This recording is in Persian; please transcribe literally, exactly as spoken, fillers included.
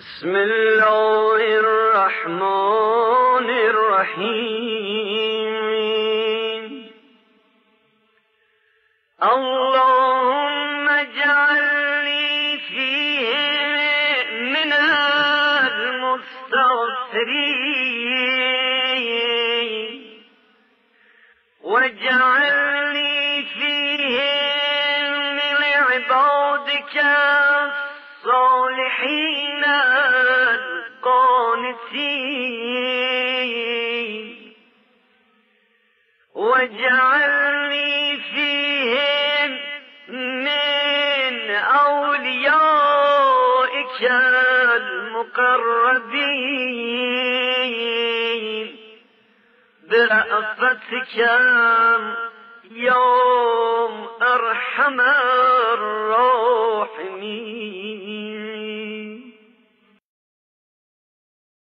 بسم الله الرحمن الرحیم. اللهم اجعلني فيه من المستغفرين واجعلني فيه من عبادك الصالحين القانتين واجعلني فيهم من أوليائك المقربين برأفتك يا أرحم الراحمين.